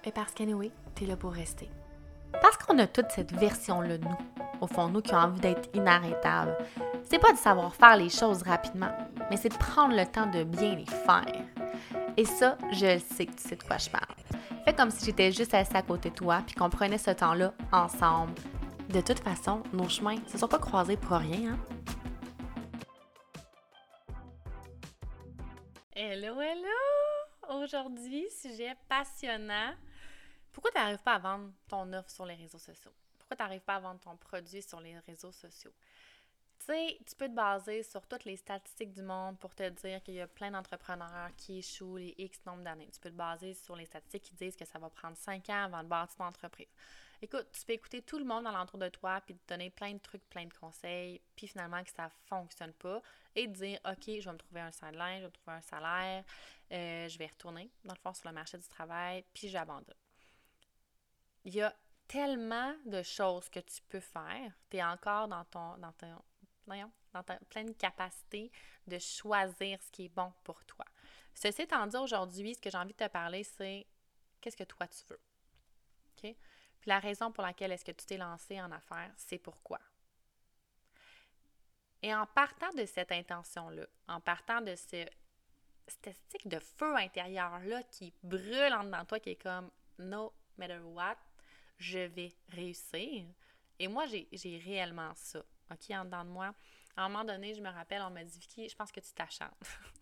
Et parce qu'anyway, t'es là pour rester. Parce qu'on a toute cette version-là de nous, au fond de nous, qui a envie d'être inarrêtable. C'est pas de savoir faire les choses rapidement, mais c'est de prendre le temps de bien les faire. Et ça, je le sais que tu sais de quoi je parle. Fais comme si j'étais juste assise à côté de toi puis qu'on prenait ce temps-là ensemble. De toute façon, nos chemins ne se sont pas croisés pour rien, hein? Hello, hello! Aujourd'hui, sujet passionnant. Pourquoi tu n'arrives pas à vendre ton offre sur les réseaux sociaux? Pourquoi tu n'arrives pas à vendre ton produit sur les réseaux sociaux? Tu sais, tu peux te baser sur toutes les statistiques du monde pour te dire qu'il y a plein d'entrepreneurs qui échouent les X nombre d'années. Tu peux te baser sur les statistiques qui disent que ça va prendre 5 ans avant de bâtir ton entreprise. Écoute, tu peux écouter tout le monde alentour de toi puis te donner plein de trucs, plein de conseils, puis finalement que ça ne fonctionne pas et te dire, OK, je vais me trouver un sideline, je vais me trouver un salaire, je vais retourner dans le fond sur le marché du travail, puis j'abandonne. Il y a tellement de choses que tu peux faire. Tu es encore dans ta pleine capacité de choisir ce qui est bon pour toi. Ceci étant dit, aujourd'hui, ce que j'ai envie de te parler, c'est qu'est-ce que toi tu veux. OK? Puis la raison pour laquelle est-ce que tu t'es lancé en affaires, c'est pourquoi. Et en partant de cette intention-là, en partant de cette esthétique de feu intérieur-là qui brûle en dedans de toi, qui est comme no matter what, je vais réussir. Et moi, j'ai réellement ça, OK, en dedans de moi. À un moment donné, je me rappelle, on m'a dit, Vicky, je pense que tu t'acharnes.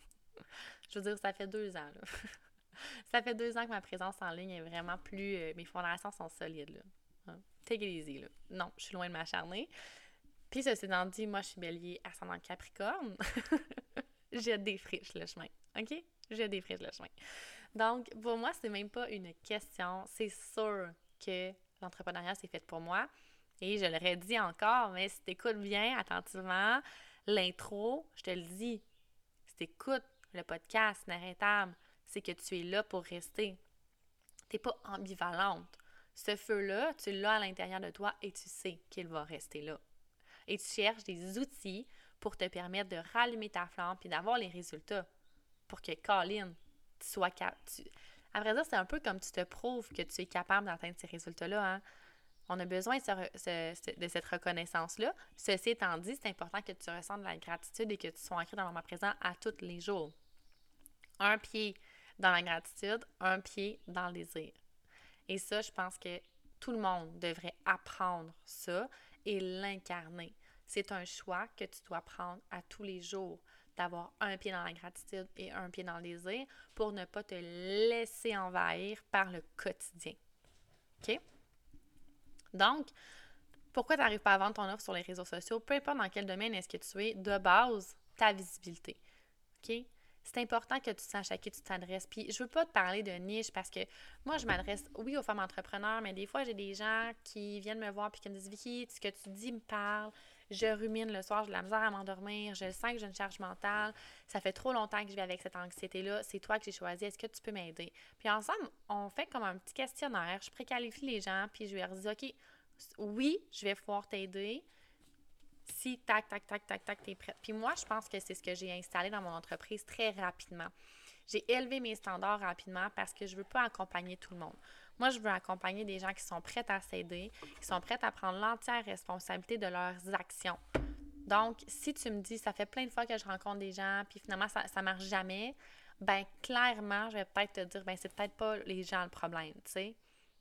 Je veux dire, ça fait 2 ans, là. Ça fait 2 ans que ma présence en ligne est vraiment plus... mes fondations sont solides, là. Hein? Take it easy, là. Non, je suis loin de m'acharner. Puis, ceci étant dit, moi, je suis bélier ascendant Capricorne. Je défriche le chemin, OK? Je défriche le chemin. Donc, pour moi, c'est même pas une question. C'est sûr que l'entrepreneuriat, c'est fait pour moi. Et je le redis encore, mais si tu écoutes bien, attentivement, l'intro, je te le dis, si tu écoutes le podcast Inarrêtable, c'est que tu es là pour rester. Tu n'es pas ambivalente. Ce feu-là, tu l'as à l'intérieur de toi et tu sais qu'il va rester là. Et tu cherches des outils pour te permettre de rallumer ta flamme puis d'avoir les résultats pour que, Colin, tu sois capable. À vrai dire, c'est un peu comme tu te prouves que tu es capable d'atteindre ces résultats-là. Hein? On a besoin de cette reconnaissance-là. Ceci étant dit, c'est important que tu ressentes de la gratitude et que tu sois ancré dans le moment présent à tous les jours. Un pied dans la gratitude, un pied dans le désir. Et ça, je pense que tout le monde devrait apprendre ça et l'incarner. C'est un choix que tu dois prendre à tous les jours, d'avoir un pied dans la gratitude et un pied dans le désir pour ne pas te laisser envahir par le quotidien. OK? Donc, pourquoi tu n'arrives pas à vendre ton offre sur les réseaux sociaux? Peu importe dans quel domaine est-ce que tu es, de base, ta visibilité. OK? C'est important que tu saches à qui tu t'adresses. Puis, je veux pas te parler de niche parce que moi, je m'adresse, oui, aux femmes entrepreneurs, mais des fois, j'ai des gens qui viennent me voir puis qui me disent « Vicky, ce que tu dis me parle. Je rumine le soir, j'ai de la misère à m'endormir. Je sens que j'ai une charge mentale. Ça fait trop longtemps que je vis avec cette anxiété-là. C'est toi que j'ai choisi. Est-ce que tu peux m'aider? » Puis ensemble, on fait comme un petit questionnaire. Je préqualifie les gens puis je leur dis « OK, oui, je vais pouvoir t'aider. » Si, tac, tac, tac, tac, tac, t'es prête. Puis moi, je pense que c'est ce que j'ai installé dans mon entreprise très rapidement. J'ai élevé mes standards rapidement parce que je ne veux pas accompagner tout le monde. Moi, je veux accompagner des gens qui sont prêts à s'aider, qui sont prêts à prendre l'entière responsabilité de leurs actions. Donc, si tu me dis, ça fait plein de fois que je rencontre des gens, puis finalement, ça ne marche jamais, ben clairement, je vais peut-être te dire, ben c'est peut-être pas les gens le problème, tu sais.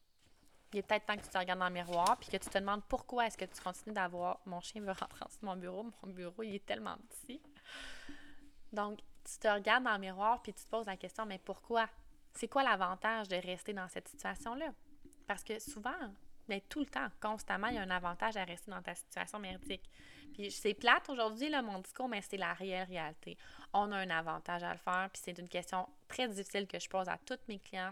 Il est peut-être temps que tu te regardes dans le miroir puis que tu te demandes pourquoi est-ce que tu continues d'avoir... Mon chien veut rentrer dans mon bureau. Mon bureau, il est tellement petit. Donc, tu te regardes dans le miroir puis tu te poses la question, mais pourquoi? C'est quoi l'avantage de rester dans cette situation-là? Parce que souvent, mais tout le temps, constamment, il y a un avantage à rester dans ta situation merdique. Puis c'est plate aujourd'hui, là, mon discours, mais c'est la réelle réalité. On a un avantage à le faire, puis c'est une question très difficile que je pose à tous mes clients.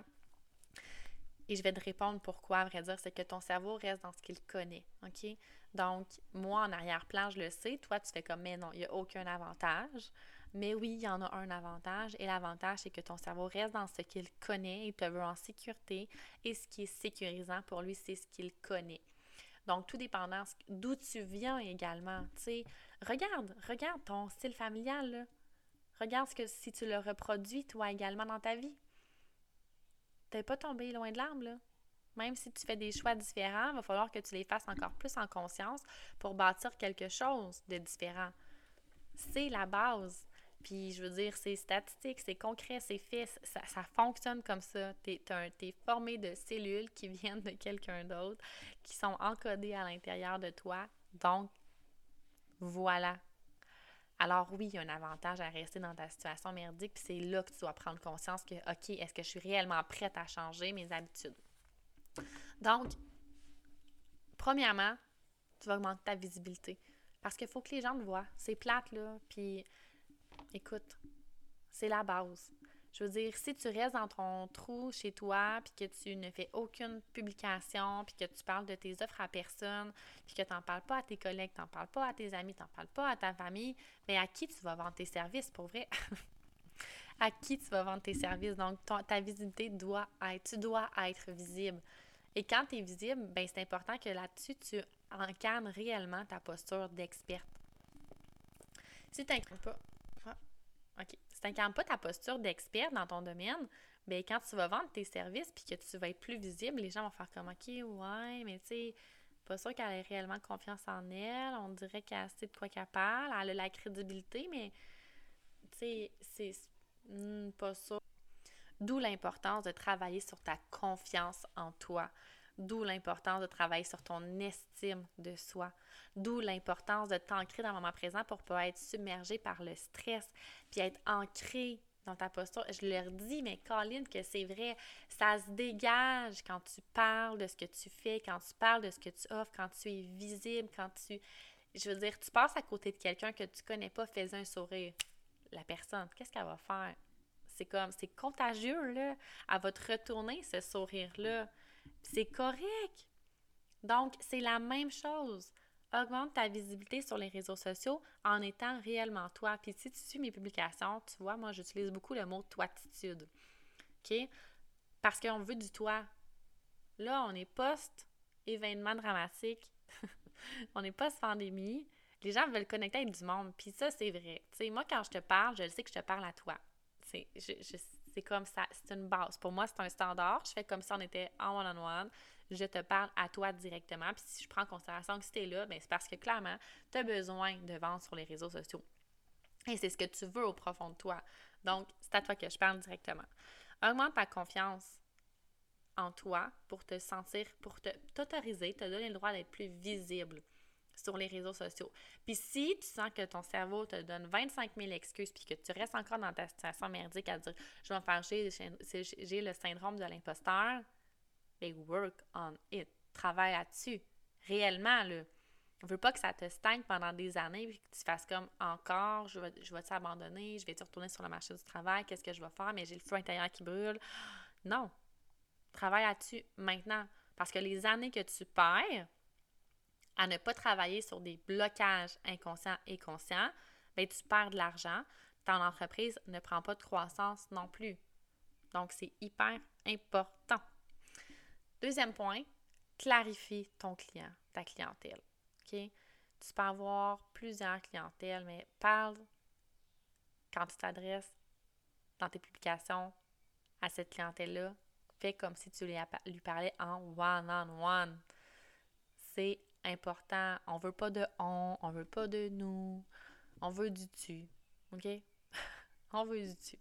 Et je vais te répondre pourquoi, à vrai dire, c'est que ton cerveau reste dans ce qu'il connaît, OK? Donc, moi, en arrière-plan, je le sais. Toi, tu fais comme, mais non, il n'y a aucun avantage. Mais oui, il y en a un avantage. Et l'avantage, c'est que ton cerveau reste dans ce qu'il connaît. Il te veut en sécurité. Et ce qui est sécurisant pour lui, c'est ce qu'il connaît. Donc, tout dépendant d'où tu viens également. Tu sais, regarde ton style familial, là. Regarde si tu le reproduis, toi, également dans ta vie. t'es pas tombé loin de l'arbre, là. Même si tu fais des choix différents, il va falloir que tu les fasses encore plus en conscience pour bâtir quelque chose de différent. C'est la base. Puis, je veux dire, c'est statistique, c'est concret, c'est fait, ça fonctionne comme ça. T'es formé de cellules qui viennent de quelqu'un d'autre, qui sont encodées à l'intérieur de toi. Donc, voilà. Alors oui, il y a un avantage à rester dans ta situation merdique, puis c'est là que tu dois prendre conscience que, OK, est-ce que je suis réellement prête à changer mes habitudes? Donc, premièrement, tu vas augmenter ta visibilité. Parce qu'il faut que les gens te voient. C'est plate, là. Puis, écoute, c'est la base. Je veux dire, si tu restes dans ton trou chez toi, puis que tu ne fais aucune publication, puis que tu parles de tes offres à personne, puis que tu n'en parles pas à tes collègues, tu n'en parles pas à tes amis, tu n'en parles pas à ta famille, mais à qui tu vas vendre tes services, pour vrai? À qui tu vas vendre tes services? Donc, ta visibilité tu dois être visible. Et quand tu es visible, ben c'est important que là-dessus, tu incarnes réellement ta posture d'experte. Si tu n'incarnes pas, OK. Si tu n'incarnes pas ta posture d'expert dans ton domaine, bien, quand tu vas vendre tes services puis que tu vas être plus visible, les gens vont faire comme OK, ouais, mais tu sais, pas sûr qu'elle ait réellement confiance en elle. On dirait qu'elle sait de quoi qu'elle parle. Elle a la crédibilité, mais tu sais, c'est pas ça. D'où l'importance de travailler sur ta confiance en toi. D'où l'importance de travailler sur ton estime de soi. D'où l'importance de t'ancrer dans le moment présent pour ne pas être submergé par le stress, puis être ancré dans ta posture. Je leur dis, mais Colline, que c'est vrai, ça se dégage quand tu parles de ce que tu fais, quand tu parles de ce que tu offres, quand tu es visible, quand tu... Je veux dire, tu passes à côté de quelqu'un que tu connais pas, fais un sourire. La personne, qu'est-ce qu'elle va faire? C'est contagieux, là. Elle va te retourner ce sourire-là. C'est correct. Donc, c'est la même chose. Augmente ta visibilité sur les réseaux sociaux en étant réellement toi. Puis si tu suis mes publications, tu vois, moi, j'utilise beaucoup le mot toititude. OK? Parce qu'on veut du toi. Là, on est post-événement dramatique. On est post-pandémie. Les gens veulent connecter avec du monde. Puis ça, c'est vrai. Tu sais, moi, quand je te parle, je sais que je te parle à toi. C'est comme ça, c'est une base. Pour moi, c'est un standard. Je fais comme si on était en one-on-one. Je te parle à toi directement. Puis si je prends en considération que si tu es là, bien, c'est parce que clairement, tu as besoin de vendre sur les réseaux sociaux. Et c'est ce que tu veux au profond de toi. Donc, c'est à toi que je parle directement. Augmente ta confiance en toi pour te sentir, t'autoriser, te donner le droit d'être plus visible sur les réseaux sociaux. Puis si tu sens que ton cerveau te donne 25 000 excuses puis que tu restes encore dans ta situation merdique à dire « je vais me faire j'ai le syndrome de l'imposteur », ben work on it. Travaille là-dessus. Réellement, là. On veut pas que ça te stagne pendant des années et que tu fasses comme encore, je vais t'abandonner, je vais te retourner sur le marché du travail, qu'est-ce que je vais faire, mais j'ai le feu intérieur qui brûle. Non. Travaille là-dessus maintenant. Parce que les années que tu perds à ne pas travailler sur des blocages inconscients et conscients, bien, tu perds de l'argent. Ton entreprise ne prend pas de croissance non plus. Donc, c'est hyper important. Deuxième point, clarifie ton client, ta clientèle. OK? Tu peux avoir plusieurs clientèles, mais parle quand tu t'adresses dans tes publications à cette clientèle-là. Fais comme si tu lui parlais en one-on-one. C'est important. On veut pas de on veut pas de nous. On veut du tu. OK? On veut du tu.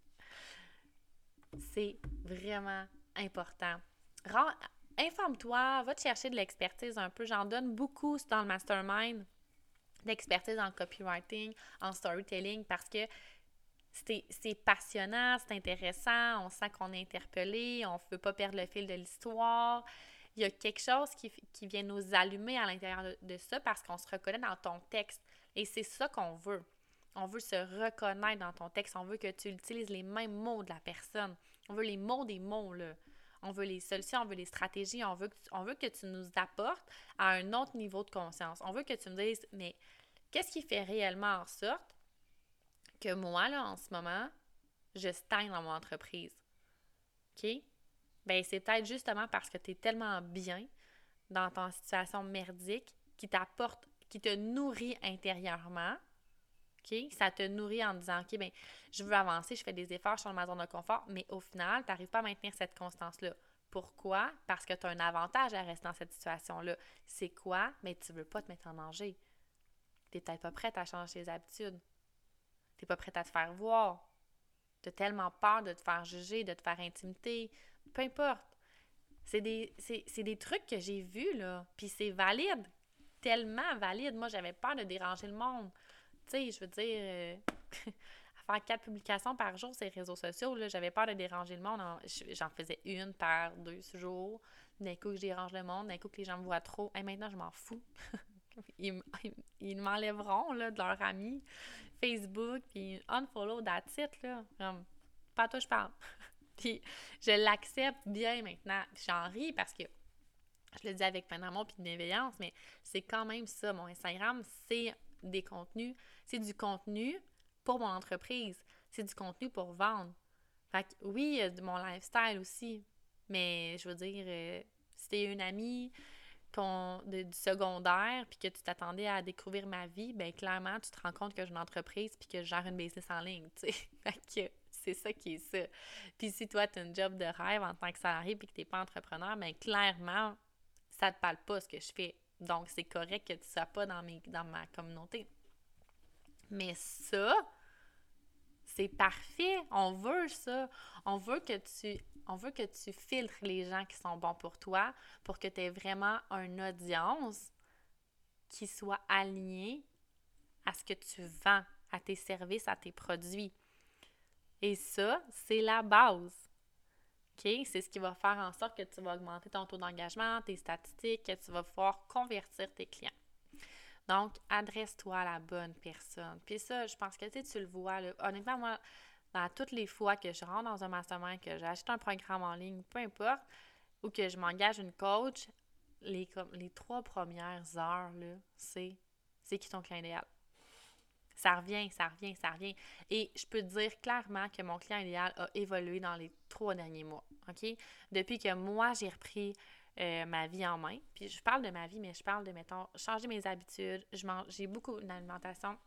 C'est vraiment important. Informe-toi, va te chercher de l'expertise un peu. J'en donne beaucoup dans le mastermind d'expertise en copywriting, en storytelling, parce que c'est passionnant, c'est intéressant, on sent qu'on est interpellé, on ne veut pas perdre le fil de l'histoire. Il y a quelque chose qui vient nous allumer à l'intérieur de ça parce qu'on se reconnaît dans ton texte. Et c'est ça qu'on veut. On veut se reconnaître dans ton texte. On veut que tu utilises les mêmes mots de la personne. On veut les mots des mots, là. On veut les solutions, on veut les stratégies. On veut que tu nous apportes à un autre niveau de conscience. On veut que tu me dises, mais qu'est-ce qui fait réellement en sorte que moi, là, en ce moment, je stagne dans mon entreprise? OK? Bien, c'est peut-être justement parce que tu es tellement bien dans ton situation merdique qui t'apporte, qui te nourrit intérieurement. OK? Ça te nourrit en disant, OK, bien, je veux avancer, je fais des efforts, je suis dans ma zone de confort, mais au final, tu n'arrives pas à maintenir cette constance-là. Pourquoi? Parce que tu as un avantage à rester dans cette situation-là. C'est quoi? Mais tu veux pas te mettre en danger. Tu n'es peut-être pas prête à changer tes habitudes. Tu n'es pas prête à te faire voir. Tu as tellement peur de te faire juger, de te faire intimider. Peu importe. C'est des trucs que j'ai vus, là. Puis c'est valide. Tellement valide. Moi, j'avais peur de déranger le monde. Tu sais, je veux dire, à faire 4 publications par jour sur les réseaux sociaux, là, j'avais peur de déranger le monde. J'en faisais une par 2 jours. D'un coup que je dérange le monde, d'un coup que les gens me voient trop. Et maintenant, je m'en fous. Ils m'enlèveront là, de leur ami Facebook, puis unfollow, that's it, là. Comme, pas à toi, je parle. Puis je l'accepte bien maintenant. J'en ris parce que je le dis avec plein d'amour puis de bienveillance, mais c'est quand même ça. Mon Instagram, c'est des contenus. C'est du contenu pour mon entreprise. C'est du contenu pour vendre. Fait que oui, il y a de mon lifestyle aussi. Mais je veux dire, si t'es une amie du secondaire puis que tu t'attendais à découvrir ma vie, ben clairement, tu te rends compte que j'ai une entreprise puis que je gère une business en ligne, tu sais. Fait que c'est ça qui est ça. Puis si toi, tu as un job de rêve en tant que salarié puis que tu n'es pas entrepreneur, ben clairement, ça te parle pas ce que je fais. Donc, c'est correct que tu ne sois pas dans ma communauté. Mais ça, c'est parfait. On veut ça. On veut que tu filtres les gens qui sont bons pour toi pour que tu aies vraiment une audience qui soit alignée à ce que tu vends, à tes services, à tes produits. Et ça, c'est la base. OK? C'est ce qui va faire en sorte que tu vas augmenter ton taux d'engagement, tes statistiques, que tu vas pouvoir convertir tes clients. Donc, adresse-toi à la bonne personne. Puis ça, je pense que tu le vois. Là. Honnêtement, moi, dans toutes les fois que je rentre dans un mastermind, que j'achète un programme en ligne, peu importe, ou que je m'engage une coach, les 3 premières heures, là, c'est qui ton client idéal? Ça revient. Et je peux te dire clairement que mon client idéal a évolué dans les 3 derniers mois. OK? Depuis que moi, j'ai repris ma vie en main. Puis je parle de ma vie, mais je parle de, mettons, changer mes habitudes. J'ai beaucoup d'alimentation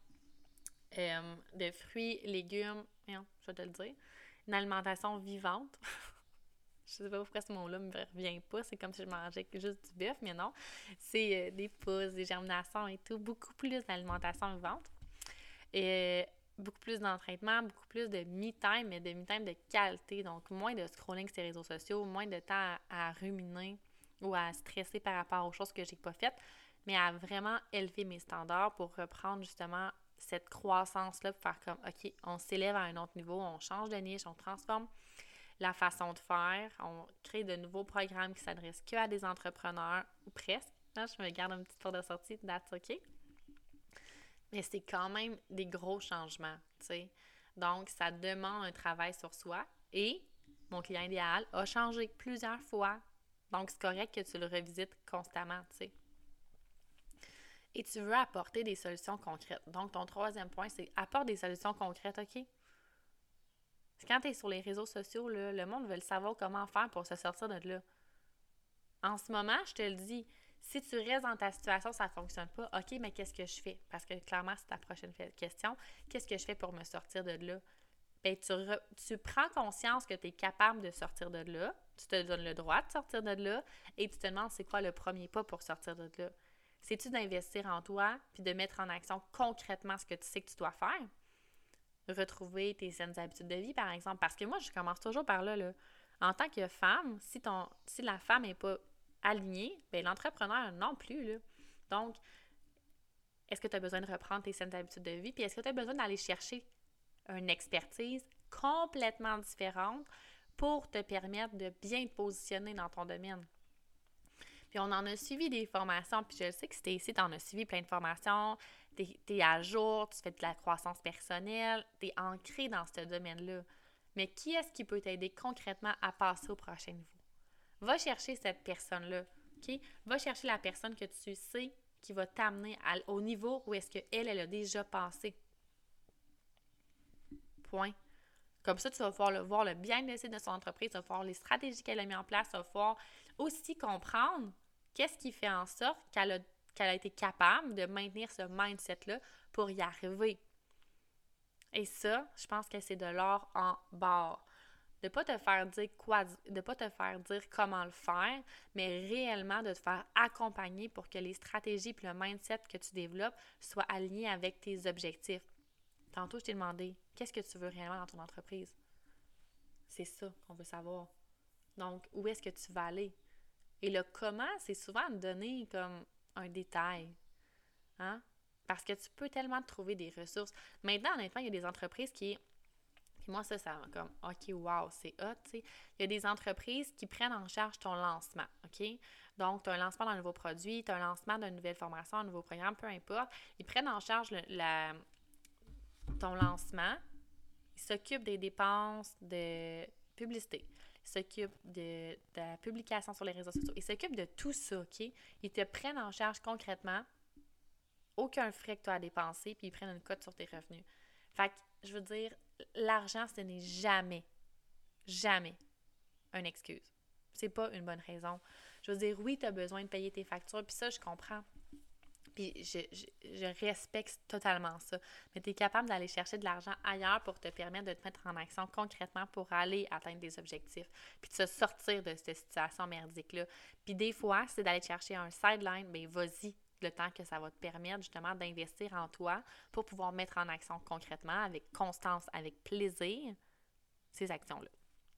de fruits, légumes. Non, je vais te le dire. Une alimentation vivante. Je sais pas pourquoi ce mot-là me revient pas. C'est comme si je mangeais juste du bœuf, mais non. C'est des pousses, des germinations et tout. Beaucoup plus d'alimentation vivante. Et beaucoup plus d'entraînement, beaucoup plus de me-time, mais de me-time de qualité. Donc, moins de scrolling sur les réseaux sociaux, moins de temps à ruminer ou à stresser par rapport aux choses que j'ai pas faites, mais à vraiment élever mes standards pour reprendre justement cette croissance-là, pour faire comme, OK, on s'élève à un autre niveau, on change de niche, on transforme la façon de faire, on crée de nouveaux programmes qui s'adressent que à des entrepreneurs, ou presque. Là, je me garde une petite porte de sortie, that's OK. Mais c'est quand même des gros changements, tu sais. Donc, ça demande un travail sur soi et mon client idéal a changé plusieurs fois. Donc, c'est correct que tu le revisites constamment, tu sais. Et tu veux apporter des solutions concrètes. Donc, ton 3e point, c'est apporte des solutions concrètes, OK? Quand tu es sur les réseaux sociaux, là, le monde veut savoir comment faire pour se sortir de là. En ce moment, je te le dis, si tu restes dans ta situation, ça ne fonctionne pas, OK, mais qu'est-ce que je fais? Parce que clairement, c'est ta prochaine question. Qu'est-ce que je fais pour me sortir de là? Bien, tu prends conscience que tu es capable de sortir de là, tu te donnes le droit de sortir de là et tu te demandes c'est quoi le premier pas pour sortir de là. C'est-tu d'investir en toi puis de mettre en action concrètement ce que tu sais que tu dois faire? Retrouver tes saines habitudes de vie, par exemple. Parce que moi, je commence toujours par là, là. En tant que femme, si la femme n'est pas alignée, bien l'entrepreneur non plus, là. Donc, est-ce que tu as besoin de reprendre tes saines habitudes de vie? Puis est-ce que tu as besoin d'aller chercher une expertise complètement différente pour te permettre de bien te positionner dans ton domaine? Puis on en a suivi des formations, puis je sais que si t'es ici, tu en as suivi plein de formations, t'es à jour, tu fais de la croissance personnelle, t'es ancré dans ce domaine-là. Mais qui est-ce qui peut t'aider concrètement à passer au prochain niveau? Va chercher cette personne-là, OK? Va chercher la personne que tu sais qui va t'amener au niveau où est-ce qu'elle a déjà passé. Point. Comme ça, tu vas pouvoir voir le bien-être de son entreprise, tu vas voir les stratégies qu'elle a mis en place, tu vas pouvoir aussi comprendre qu'est-ce qui fait en sorte qu'elle a été capable de maintenir ce mindset-là pour y arriver. Et ça, je pense que c'est de l'or en barre. De ne pas te faire dire de pas te faire dire comment le faire, mais réellement de te faire accompagner pour que les stratégies et le mindset que tu développes soient alignés avec tes objectifs. Tantôt, je t'ai demandé, qu'est-ce que tu veux réellement dans ton entreprise? C'est ça qu'on veut savoir. Donc, où est-ce que tu vas aller? Et le comment, c'est souvent donner comme un détail. Hein? Parce que tu peux tellement trouver des ressources. Maintenant, honnêtement, il y a des entreprises qui... Puis moi, ça comme, OK, wow, c'est hot, tu sais. Il y a des entreprises qui prennent en charge ton lancement, OK? Donc, tu as un lancement d'un nouveau produit, tu as un lancement d'une nouvelle formation, un nouveau programme, peu importe. Ils prennent en charge ton lancement. Ils s'occupent des dépenses de publicité. Ils s'occupent de la publication sur les réseaux sociaux. Ils s'occupent de tout ça, OK? Ils te prennent en charge concrètement, aucun frais que tu as à dépenser, puis ils prennent une cote sur tes revenus. Fait que, je veux dire, l'argent, ce n'est jamais, jamais une excuse. C'est pas une bonne raison. Je veux dire, oui, tu as besoin de payer tes factures, puis ça, je comprends. Puis je respecte totalement ça. Mais tu es capable d'aller chercher de l'argent ailleurs pour te permettre de te mettre en action concrètement pour aller atteindre des objectifs. Puis de se sortir de cette situation merdique-là. Puis des fois, c'est d'aller chercher un sideline, bien vas-y le temps que ça va te permettre justement d'investir en toi pour pouvoir mettre en action concrètement, avec constance, avec plaisir, ces actions-là.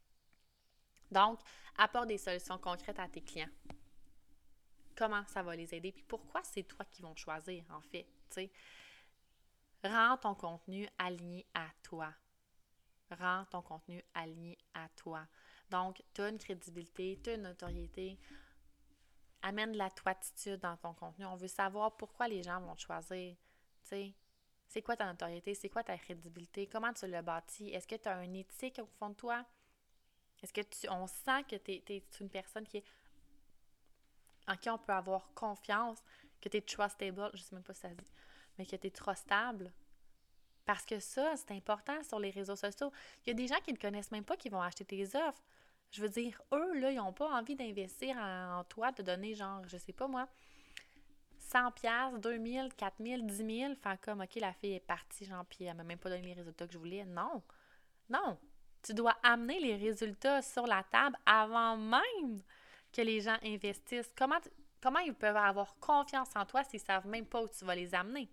Donc, apporte des solutions concrètes à tes clients. Comment ça va les aider, puis pourquoi c'est toi qui vont choisir, en fait, tu sais. Rends ton contenu aligné à toi. Rends ton contenu aligné à toi. Donc, tu as une crédibilité, tu as une notoriété. Amène de la toititude dans ton contenu. On veut savoir pourquoi les gens vont te choisir, tu sais. C'est quoi ta notoriété? C'est quoi ta crédibilité? Comment tu l'as bâti? Est-ce que tu as une éthique au fond de toi? Est-ce que on sent que tu es une personne en qui on peut avoir confiance, que tu es trustable, je sais même pas si ça se dit, mais que tu es trustable? Parce que ça, c'est important sur les réseaux sociaux. Il y a des gens qui ne connaissent même pas qui vont acheter tes offres. Je veux dire, eux, là, ils n'ont pas envie d'investir en toi, de donner genre, je sais pas moi, 100$, 2000, 4000, 10 000, faire comme, OK, la fille est partie, genre, puis elle m'a même pas donné les résultats que je voulais. Non, non. Tu dois amener les résultats sur la table avant même que les gens investissent. Comment ils peuvent avoir confiance en toi s'ils ne savent même pas où tu vas les amener?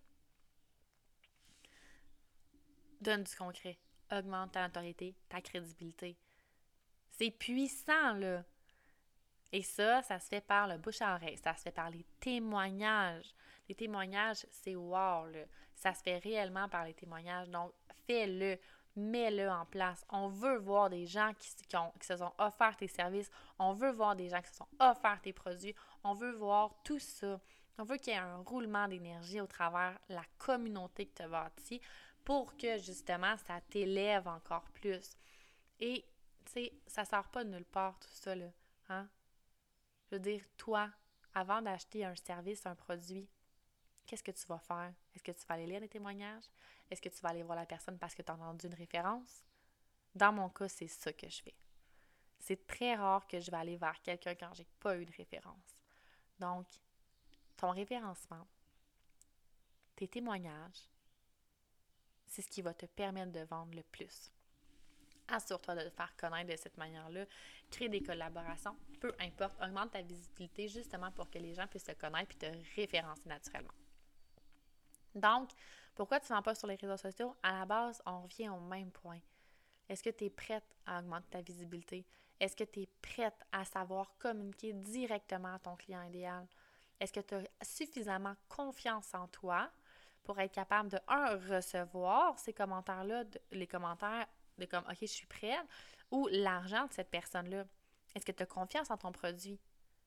Donne du concret. Augmente ta notoriété, ta crédibilité. C'est puissant, là. Et ça se fait par le bouche à oreille. Ça se fait par les témoignages. Les témoignages, c'est wow, là. Ça se fait réellement par les témoignages. Donc, fais-le. Mets-le en place. On veut voir des gens qui se sont offerts tes services. On veut voir des gens qui se sont offerts tes produits. On veut voir tout ça. On veut qu'il y ait un roulement d'énergie au travers la communauté que tu as bâtie pour que, justement, ça t'élève encore plus. Et, tu sais, ça sort pas de nulle part, tout ça, là. Hein? Je veux dire, toi, avant d'acheter un service, un produit, qu'est-ce que tu vas faire? Est-ce que tu vas aller lire des témoignages? Est-ce que tu vas aller voir la personne parce que tu as entendu une référence? Dans mon cas, c'est ça que je fais. C'est très rare que je vais aller vers quelqu'un quand j'ai pas eu de référence. Donc, ton référencement, tes témoignages, c'est ce qui va te permettre de vendre le plus. Assure-toi de te faire connaître de cette manière-là. Crée des collaborations, peu importe. Augmente ta visibilité justement pour que les gens puissent te connaître et te référencer naturellement. Donc, pourquoi tu ne vends pas sur les réseaux sociaux? À la base, on revient au même point. Est-ce que tu es prête à augmenter ta visibilité? Est-ce que tu es prête à savoir communiquer directement à ton client idéal? Est-ce que tu as suffisamment confiance en toi pour être capable de, recevoir ces commentaires-là, les commentaires de comme, OK, je suis prête, ou l'argent de cette personne-là? Est-ce que tu as confiance en ton produit?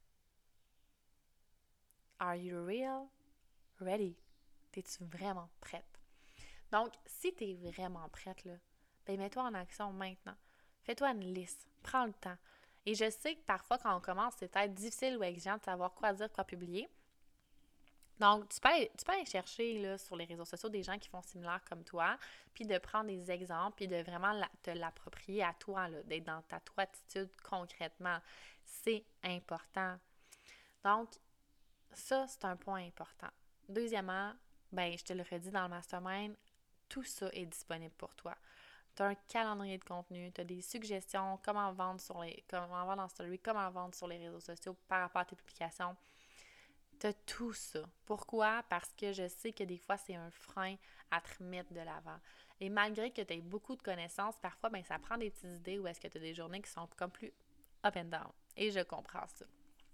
Are you real? Ready? Es-tu vraiment prête? Donc, si tu es vraiment prête, là, ben mets-toi en action maintenant. Fais-toi une liste. Prends le temps. Et je sais que parfois, quand on commence, c'est peut-être difficile ou exigeant de savoir quoi dire, quoi publier. Donc, tu peux aller chercher là, sur les réseaux sociaux des gens qui font similaire comme toi, puis de prendre des exemples, puis de vraiment te l'approprier à toi, là, d'être dans ta attitude concrètement. C'est important. Donc, ça, c'est un point important. Deuxièmement, ben je te le redis dans le mastermind, tout ça est disponible pour toi. Tu as un calendrier de contenu, tu as des suggestions, comment vendre en story, comment vendre sur les réseaux sociaux par rapport à tes publications. Tu as tout ça. Pourquoi? Parce que je sais que des fois, c'est un frein à te remettre de l'avant. Et malgré que tu aies beaucoup de connaissances, parfois, ben, ça prend des petites idées ou est-ce que tu as des journées qui sont comme plus up and down. Et je comprends ça.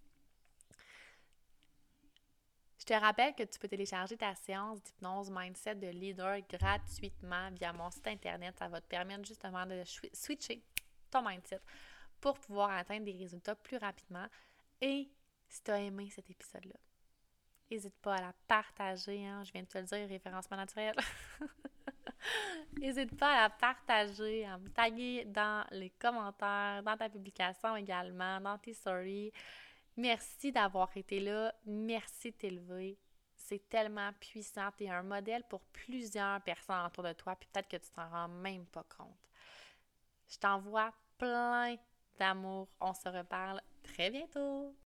Je te rappelle que tu peux télécharger ta séance d'hypnose mindset de leader gratuitement via mon site internet. Ça va te permettre justement de switcher ton mindset pour pouvoir atteindre des résultats plus rapidement. Et si tu as aimé cet épisode-là, n'hésite pas à la partager. Hein? Je viens de te le dire, référencement naturel. N'hésite pas à la partager, à me taguer dans les commentaires, dans ta publication également, dans tes stories. Merci d'avoir été là. Merci de t'élever. C'est tellement puissant. Tu es un modèle pour plusieurs personnes autour de toi, puis peut-être que tu t'en rends même pas compte. Je t'envoie plein d'amour. On se reparle très bientôt.